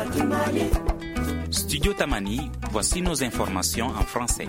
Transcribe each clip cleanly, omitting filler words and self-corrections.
Studio Tamani, voici nos informations en français.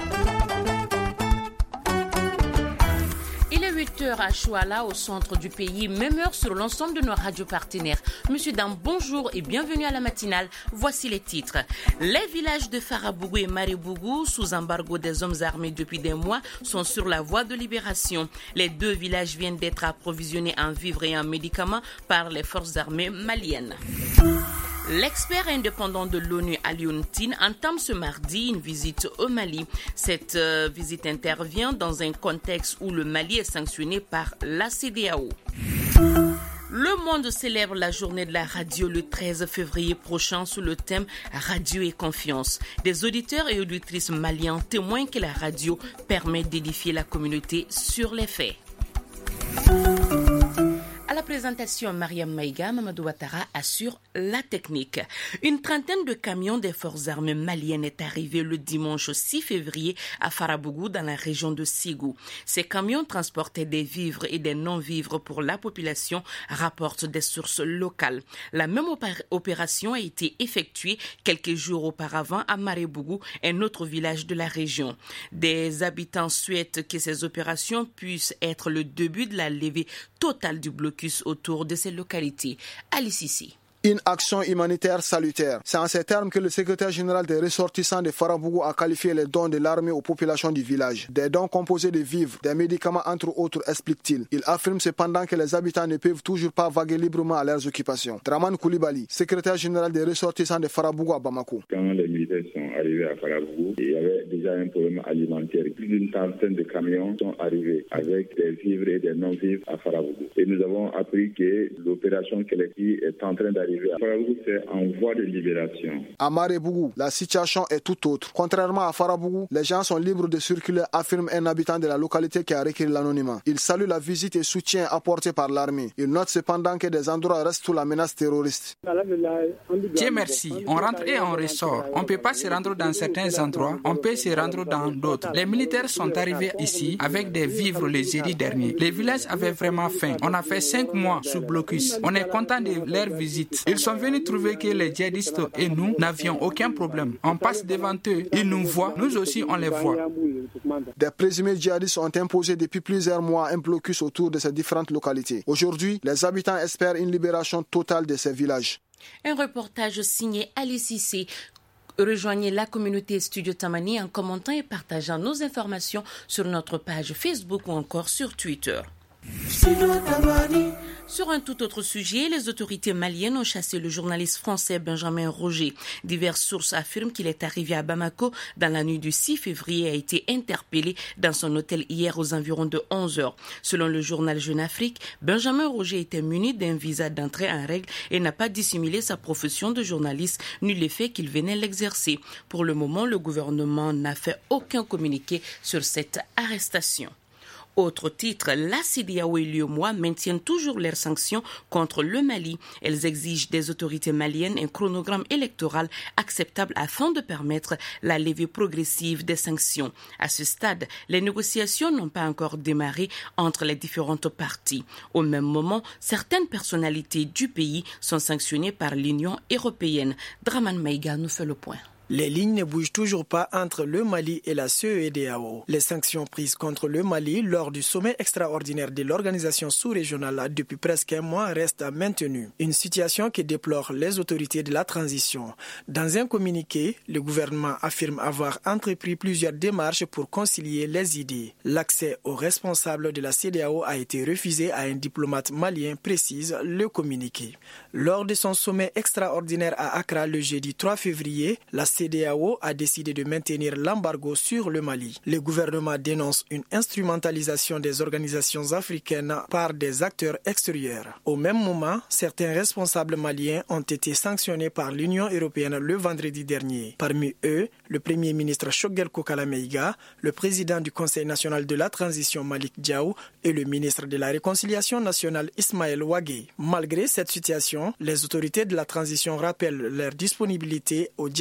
Il est 8h à Chouala, au centre du pays, même heure sur l'ensemble de nos radios partenaires. Monsieur Dam, bonjour et bienvenue à la matinale. Voici les titres. Les villages de Farabougou et Maribougou, sous embargo des hommes armés depuis des mois, sont sur la voie de libération. Les deux villages viennent d'être approvisionnés en vivres et en médicaments par les forces armées maliennes. L'expert indépendant de l'ONU, Alioune Tine, entame ce mardi une visite au Mali. Cette visite intervient dans un contexte où le Mali est sanctionné par la CEDEAO. Le monde célèbre la journée de la radio le 13 février prochain sous le thème Radio et confiance. Des auditeurs et auditrices maliens témoignent que la radio permet d'édifier la communauté sur les faits. À la présentation, Mariam Maïga, Mamadou Ouattara assure la technique. Une trentaine de camions des forces armées maliennes est arrivée le dimanche 6 février à Farabougou dans la région de Ségou. Ces camions transportaient des vivres et des non-vivres pour la population, rapportent des sources locales. La même opération a été effectuée quelques jours auparavant à Maribougou, un autre village de la région. Des habitants souhaitent que ces opérations puissent être le début de la levée totale du blocus autour de ces localités. Alice ici. Une action humanitaire salutaire. C'est en ces termes que le secrétaire général des ressortissants de Farabougou a qualifié les dons de l'armée aux populations du village. Des dons composés de vivres, des médicaments entre autres, explique-t-il. Il affirme cependant que les habitants ne peuvent toujours pas vaguer librement à leurs occupations. Draman Koulibaly, secrétaire général des ressortissants de Farabougou à Bamako. Quand les militaires sont arrivés à Farabougou, il y avait déjà un problème alimentaire. Plus d'une trentaine de camions sont arrivés avec des vivres et des non-vivres à Farabougou. Et nous avons appris que l'opération collective est en train d'arriver. À Farabougou, c'est en voie de libération. À Maribougou, la situation est tout autre. Contrairement à Farabougou, les gens sont libres de circuler, affirme un habitant de la localité qui a requis l'anonymat. Il salue la visite et soutien apporté par l'armée. Il note cependant que des endroits restent sous la menace terroriste. Dieu merci, on rentre et on ressort. On ne peut pas se rendre dans certains endroits, on peut se rendre dans d'autres. Les militaires sont arrivés ici avec des vivres le jeudi dernier. Les villages avaient vraiment faim. On a fait 5 mois sous blocus. On est content de leur visite. Ils sont venus trouver que les djihadistes et nous n'avions aucun problème. On passe devant eux, ils nous voient, nous aussi on les voit. Des présumés djihadistes ont imposé depuis plusieurs mois un blocus autour de ces différentes localités. Aujourd'hui, les habitants espèrent une libération totale de ces villages. Un reportage signé Alice Cissé. Rejoignez la communauté Studio Tamani en commentant et partageant nos informations sur notre page Facebook ou encore sur Twitter. Sur un tout autre sujet, les autorités maliennes ont chassé le journaliste français Benjamin Roger. Diverses sources affirment qu'il est arrivé à Bamako dans la nuit du 6 février et a été interpellé dans son hôtel hier aux environs de 11h. Selon le journal Jeune Afrique, Benjamin Roger était muni d'un visa d'entrée en règle et n'a pas dissimulé sa profession de journaliste ni le fait qu'il venait l'exercer. Pour le moment, le gouvernement n'a fait aucun communiqué sur cette arrestation. Autre titre, la CEDEAO et l'UEMOA maintiennent toujours leurs sanctions contre le Mali. Elles exigent des autorités maliennes un chronogramme électoral acceptable afin de permettre la levée progressive des sanctions. À ce stade, les négociations n'ont pas encore démarré entre les différentes parties. Au même moment, certaines personnalités du pays sont sanctionnées par l'Union européenne. Draman Maïga nous fait le point. Les lignes ne bougent toujours pas entre le Mali et la CEDEAO. Les sanctions prises contre le Mali lors du sommet extraordinaire de l'organisation sous-régionale depuis presque un mois restent maintenues. Une situation que déplorent les autorités de la transition. Dans un communiqué, le gouvernement affirme avoir entrepris plusieurs démarches pour concilier les idées. L'accès aux responsables de la CEDEAO a été refusé à un diplomate malien, précise le communiqué. Lors de son sommet extraordinaire à Accra le jeudi 3 février, la CEDEAO a décidé de maintenir l'embargo sur le Mali. Le gouvernement dénonce une instrumentalisation des organisations africaines par des acteurs extérieurs. Au même moment, certains responsables maliens ont été sanctionnés par l'Union européenne le vendredi dernier. Parmi eux, le Premier ministre Choguel Kokala Maïga, le président du Conseil national de la transition Malik Diaw et le ministre de la Réconciliation nationale Ismaël Ouagé. Malgré cette situation, les autorités de la transition rappellent leur disponibilité au dialogue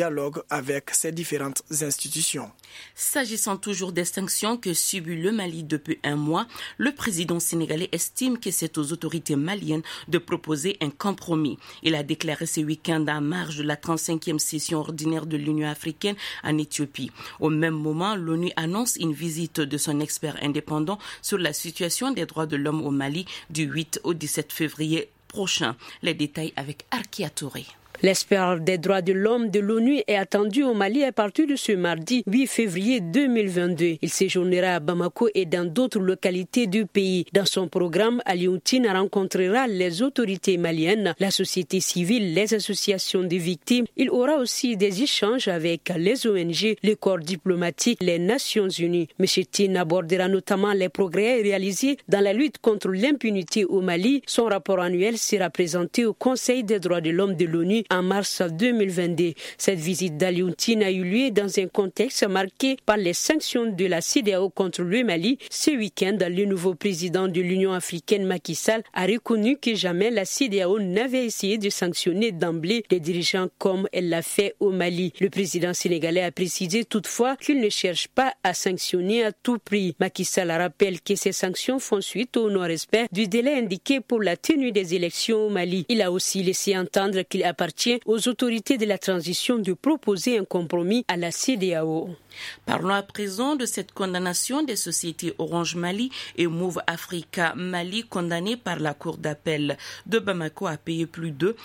avec ses différentes institutions. S'agissant toujours des sanctions que subit le Mali depuis un mois, le président sénégalais estime que c'est aux autorités maliennes de proposer un compromis. Il a déclaré ce week-end en marge de la 35e session ordinaire de l'Union africaine en Éthiopie. Au même moment, l'ONU annonce une visite de son expert indépendant sur la situation des droits de l'homme au Mali du 8 au 17 février prochain. Les détails avec Arkia Touré. L'expert des droits de l'homme de l'ONU est attendu au Mali à partir de ce mardi 8 février 2022. Il séjournera à Bamako et dans d'autres localités du pays. Dans son programme, Alioune rencontrera les autorités maliennes, la société civile, les associations de victimes. Il aura aussi des échanges avec les ONG, les corps diplomatiques, les Nations Unies. M. Tine abordera notamment les progrès réalisés dans la lutte contre l'impunité au Mali. Son rapport annuel sera présenté au Conseil des droits de l'homme de l'ONU en mars 2022. Cette visite d'Alioune a eu lieu dans un contexte marqué par les sanctions de la CEDEAO contre le Mali. Ce week-end, le nouveau président de l'Union africaine, Macky Sall, a reconnu que jamais la CEDEAO n'avait essayé de sanctionner d'emblée les dirigeants comme elle l'a fait au Mali. Le président sénégalais a précisé toutefois qu'il ne cherche pas à sanctionner à tout prix. Macky Sall rappelle que ces sanctions font suite au non-respect du délai indiqué pour la tenue des élections au Mali. Il a aussi laissé entendre qu'il appartient aux autorités de la transition de proposer un compromis à la CEDEAO. Parlons à présent de cette condamnation des sociétés Orange Mali et Move Africa Mali condamnées par la Cour d'appel de Bamako à payer plus de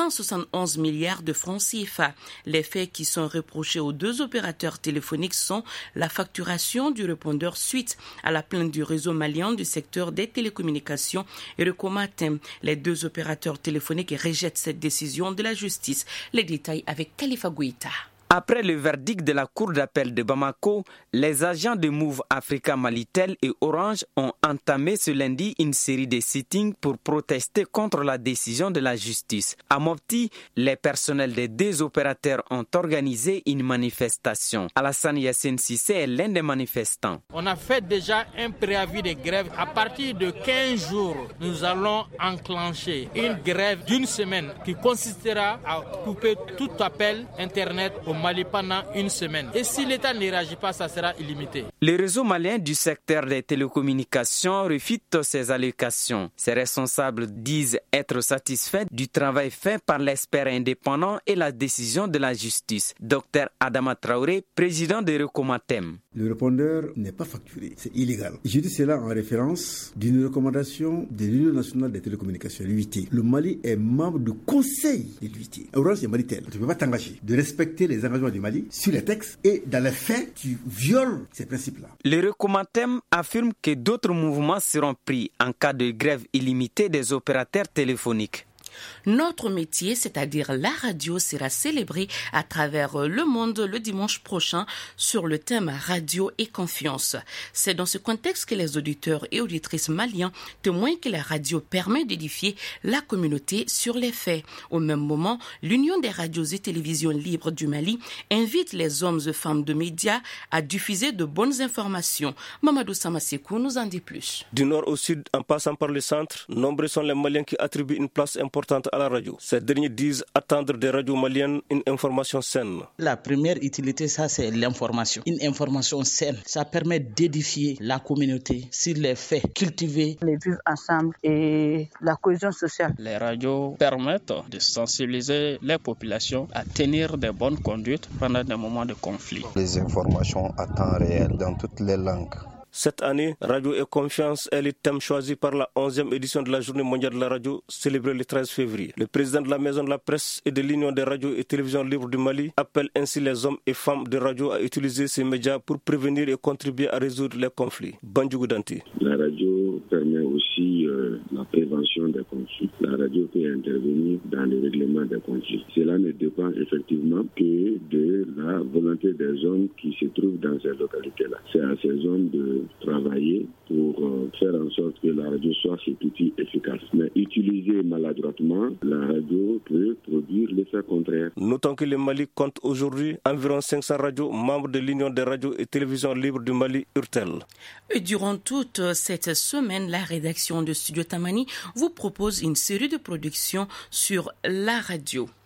171 milliards de francs CFA. Les faits qui sont reprochés aux deux opérateurs téléphoniques sont la facturation du répondeur suite à la plainte du réseau malien du secteur des télécommunications et Recomatem. Les deux opérateurs téléphoniques rejettent cette décision de la justice. Les détails avec Khalifa Gouita. Après le verdict de la Cour d'appel de Bamako, les agents de Move Africa Malitel et Orange ont entamé ce lundi une série de sittings pour protester contre la décision de la justice. À Mopti, les personnels des deux opérateurs ont organisé une manifestation. Alassane Yassine Sissé est l'un des manifestants. On a fait déjà un préavis de grève. À partir de 15 jours, nous allons enclencher une grève d'une semaine qui consistera à couper tout appel Internet au Mali pendant une semaine. Et si l'État ne réagit pas, ça sera illimité. Le réseau malien du secteur des télécommunications réfute ces allégations. Ses responsables disent être satisfaits du travail fait par l'expert indépendant et la décision de la justice. Dr Adama Traoré, président de Recomatem. Le répondeur n'est pas facturé, c'est illégal. Je dis cela en référence d'une recommandation de l'Union nationale des télécommunications, l'UIT. Le Mali est membre du conseil de l'UIT. Orange et Malitel, tu ne peux pas t'engager de respecter les engagements du Mali sur les textes et dans les faits, tu violes ces principes-là. Le Recomatem affirme que d'autres mouvements seront pris en cas de grève illimitée des opérateurs téléphoniques. Notre métier, c'est-à-dire la radio, sera célébré à travers le monde le dimanche prochain sur le thème Radio et confiance. C'est dans ce contexte que les auditeurs et auditrices maliens témoignent que la radio permet d'édifier la communauté sur les faits. Au même moment, l'Union des radios et télévisions libres du Mali invite les hommes et femmes de médias à diffuser de bonnes informations. Mamadou Samasekou nous en dit plus. Du nord au sud, en passant par le centre, nombreux sont les Maliens qui attribuent une place importante à la radio. Ces derniers disent attendre des radios maliennes une information saine. La première utilité, ça c'est l'information. Une information saine, ça permet d'édifier la communauté sur les faits, cultiver les vivre ensemble et la cohésion sociale. Les radios permettent de sensibiliser les populations à tenir de bonnes conduites pendant des moments de conflit. Les informations à temps réel dans toutes les langues. Cette année, Radio et Confiance est le thème choisi par la 11e édition de la Journée mondiale de la radio, célébrée le 13 février. Le président de la Maison de la Presse et de l'Union des radios et télévisions libres du Mali appelle ainsi les hommes et femmes de radio à utiliser ces médias pour prévenir et contribuer à résoudre les conflits. Bandjougou Danti. La radio permet aussi la prévention des conflits. La radio peut intervenir dans le règlement des conflits. Cela ne dépend effectivement que de la volonté des hommes qui se trouvent dans ces localités-là. C'est à ces hommes de travailler pour faire en sorte que la radio soit cet outil efficace. Mais utilisée maladroitement, la radio peut produire l'effet contraire. Notons que le Mali compte aujourd'hui environ 500 radios membres de l'Union des radios et télévisions libres du Mali, URTEL. Et durant toute cette semaine, la rédaction de Studio Tamani vous propose une série de productions sur la radio.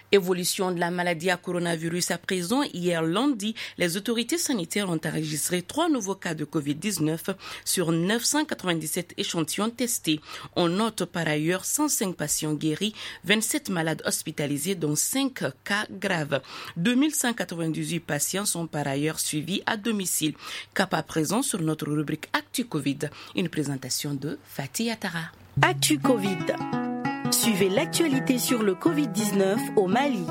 Évolution de la maladie à coronavirus à présent. Hier lundi, les autorités sanitaires ont enregistré 3 nouveaux cas de Covid-19 sur 997 échantillons testés. On note par ailleurs 105 patients guéris, 27 malades hospitalisés dont 5 cas graves. 2198 patients sont par ailleurs suivis à domicile. Cap à présent sur notre rubrique Actu Covid. Une présentation de Fatih Atara. Actu Covid. Suivez l'actualité sur le Covid-19 au Mali.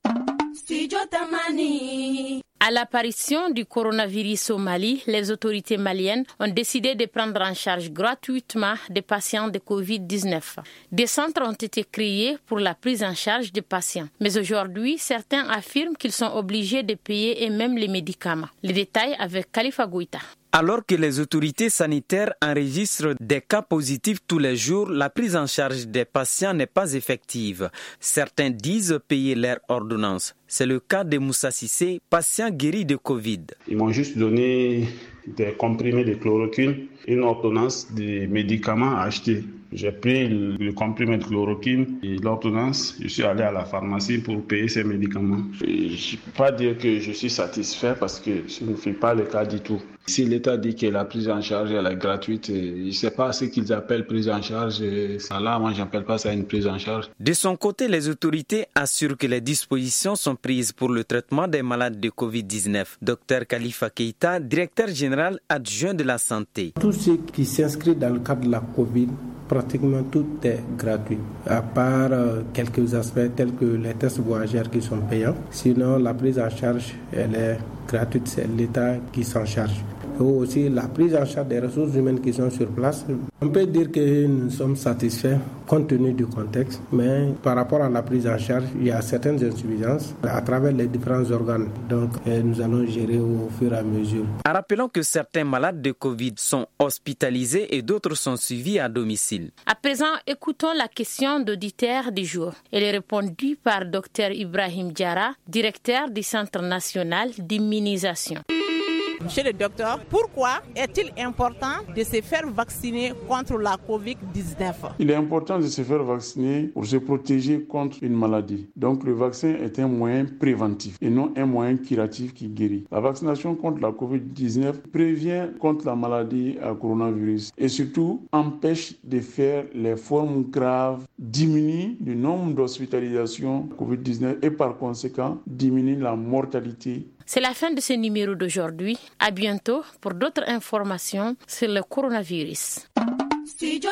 À l'apparition du coronavirus au Mali, les autorités maliennes ont décidé de prendre en charge gratuitement des patients de Covid-19. Des centres ont été créés pour la prise en charge des patients. Mais aujourd'hui, certains affirment qu'ils sont obligés de payer et même les médicaments. Les détails avec Khalifa Goïta. Alors que les autorités sanitaires enregistrent des cas positifs tous les jours, la prise en charge des patients n'est pas effective. Certains disent payer leur ordonnance. C'est le cas de Moussa Sissé, patient guéri de Covid. Ils m'ont juste donné des comprimés de chloroquine, une ordonnance de médicaments à acheter. J'ai pris le comprimé de chloroquine et l'ordonnance. Je suis allé à la pharmacie pour payer ces médicaments. Je ne peux pas dire que je suis satisfait parce que ce ne fait pas le cas du tout. Si l'État dit que la prise en charge elle est gratuite, je ne sais pas ce qu'ils appellent prise en charge. Ça là, moi, je n'appelle pas ça une prise en charge. De son côté, les autorités assurent que les dispositions sont prises pour le traitement des malades de Covid-19. Dr Khalifa Keïta, directeur général adjoint de la santé. Tout ce qui s'inscrit dans le cadre de la Covid, pratiquement tout est gratuit, à part quelques aspects tels que les tests voyageurs qui sont payants. Sinon, la prise en charge, elle est gratuite, c'est l'État qui s'en charge. Et aussi la prise en charge des ressources humaines qui sont sur place. On peut dire que nous sommes satisfaits compte tenu du contexte, mais par rapport à la prise en charge, il y a certaines insuffisances à travers les différents organes. Donc nous allons gérer au fur et à mesure. Rappelons que certains malades de Covid sont hospitalisés et d'autres sont suivis à domicile. À présent, écoutons la question d'auditeur du jour. Elle est répondue par Dr Ibrahim Diarra, directeur du Centre national d'immunisation. Monsieur le docteur, pourquoi est-il important de se faire vacciner contre la COVID-19 ? Il est important de se faire vacciner pour se protéger contre une maladie. Donc le vaccin est un moyen préventif et non un moyen curatif qui guérit. La vaccination contre la COVID-19 prévient contre la maladie à coronavirus et surtout empêche de faire les formes graves, diminue le nombre d'hospitalisations COVID-19 et par conséquent diminue la mortalité. C'est la fin de ce numéro d'aujourd'hui. À bientôt pour d'autres informations sur le coronavirus. Studio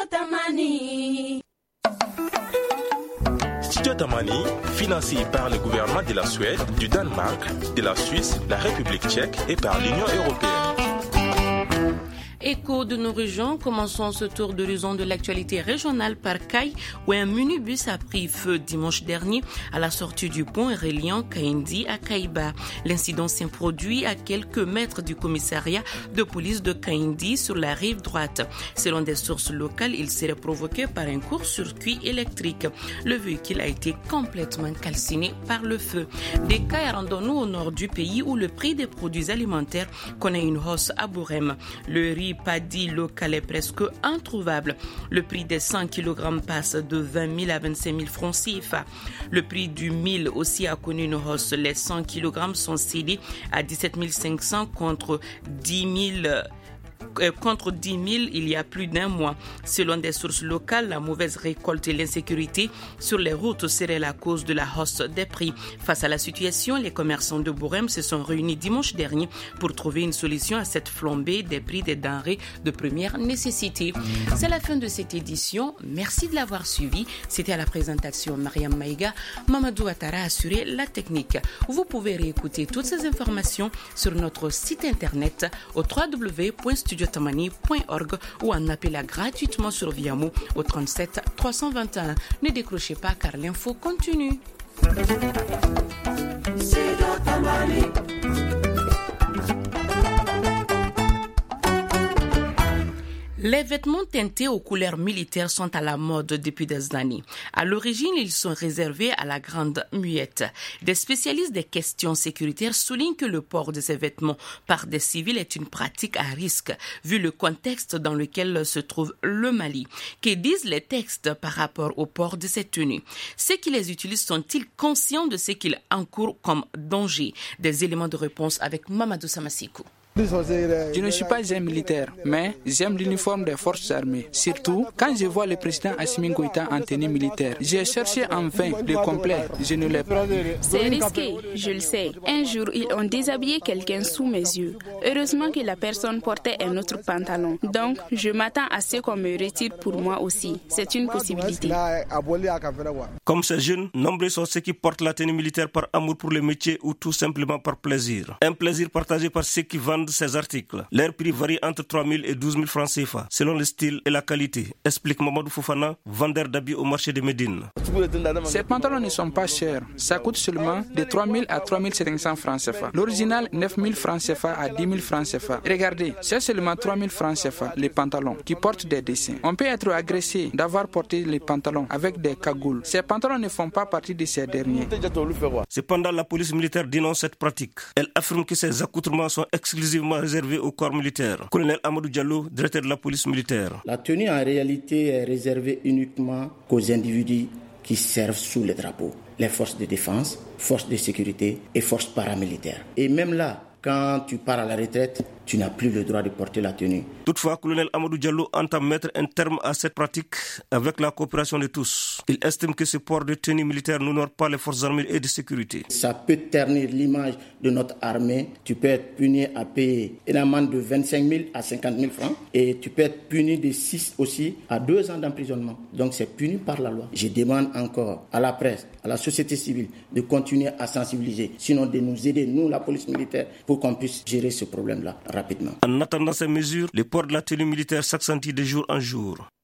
Tamani, financé par le gouvernement de la Suède, du Danemark, de la Suisse, la République tchèque et par l'Union européenne. Écho de nos régions, commençons ce tour d'horizon de l'actualité régionale par Caille, où un minibus a pris feu dimanche dernier à la sortie du pont reliant Kaindi à Kaïba. L'incident s'est produit à quelques mètres du commissariat de police de Kaindi sur la rive droite. Selon des sources locales, il serait provoqué par un court-circuit électrique. Le véhicule a été complètement calciné par le feu. Des cas rendons-nous au nord du pays où le prix des produits alimentaires connaît une hausse à Bourem. Le riz paddy local est presque introuvable. Le prix des 100 kg passe de 20 000 à 25 000 francs CFA. Le prix du mil aussi a connu une hausse. Les 100 kg sont cédés à 17 500 contre 10 000 il y a plus d'un mois. Selon des sources locales, la mauvaise récolte et l'insécurité sur les routes seraient la cause de la hausse des prix. Face à la situation, les commerçants de Bourem se sont réunis dimanche dernier pour trouver une solution à cette flambée des prix des denrées de première nécessité. C'est la fin de cette édition. Merci de l'avoir suivi. C'était à la présentation Mariam Maïga. Mamadou Attara a assuré la technique. Vous pouvez réécouter toutes ces informations sur notre site internet au www.studiotamani.org ou en appelant gratuitement sur Viamo au 37 321. Ne décrochez pas car l'info continue. Les vêtements teintés aux couleurs militaires sont à la mode depuis des années. À l'origine, ils sont réservés à la Grande Muette. Des spécialistes des questions sécuritaires soulignent que le port de ces vêtements par des civils est une pratique à risque, vu le contexte dans lequel se trouve le Mali. Que disent les textes par rapport au port de ces tenues? Ceux qui les utilisent sont-ils conscients de ce qu'ils encourent comme danger? Des éléments de réponse avec Mamadou Samasikou. Je ne suis pas un militaire, mais j'aime l'uniforme des forces armées. Surtout, quand je vois le président Assimi Goïta en tenue militaire, j'ai cherché en vain le complet, je ne l'ai pas. C'est risqué, je le sais. Un jour, ils ont déshabillé quelqu'un sous mes yeux. Heureusement que la personne portait un autre pantalon. Donc, je m'attends à ce qu'on me retire pour moi aussi. C'est une possibilité. Comme ces jeunes, nombreux sont ceux qui portent la tenue militaire par amour pour le métier ou tout simplement par plaisir. Un plaisir partagé par ceux qui vendent ces articles. Leur prix varie entre 3 000 et 12 000 francs CFA, selon le style et la qualité, explique Mamadou Fofana, vendeur d'habits au marché de Médine. Ces pantalons ne sont pas chers. Ça coûte seulement de 3 000 à 3 700 francs CFA. L'original, 9 000 francs CFA à 10 000 francs CFA. Regardez, c'est seulement 3 000 francs CFA, les pantalons, qui portent des dessins. On peut être agressé d'avoir porté les pantalons avec des cagoules. Ces pantalons ne font pas partie de ces derniers. Cependant, la police militaire dénonce cette pratique. Elle affirme que ces accoutrements sont exclusivement réservés au corps militaire. Colonel Amadou Diallo, directeur de la police militaire. La tenue en réalité est réservée uniquement aux individus qui servent sous les drapeaux. Les forces de défense, forces de sécurité et forces paramilitaires. Et même là, quand tu pars à la retraite, tu n'as plus le droit de porter la tenue. Toutefois, colonel Amadou Diallo entend mettre un terme à cette pratique avec la coopération de tous. Il estime que ce port de tenue militaire n'honore pas les forces armées et de sécurité. Ça peut ternir l'image de notre armée. Tu peux être puni à payer une amende de 25 000 à 50 000 francs et tu peux être puni de 6 aussi à 2 ans d'emprisonnement. Donc c'est puni par la loi. Je demande encore à la presse, à la société civile de continuer à sensibiliser, sinon de nous aider, nous la police militaire, pour qu'on puisse gérer ce problème-là rapidement. En attendant ces mesures, le port de la tenue militaire s'accentue de jour en jour.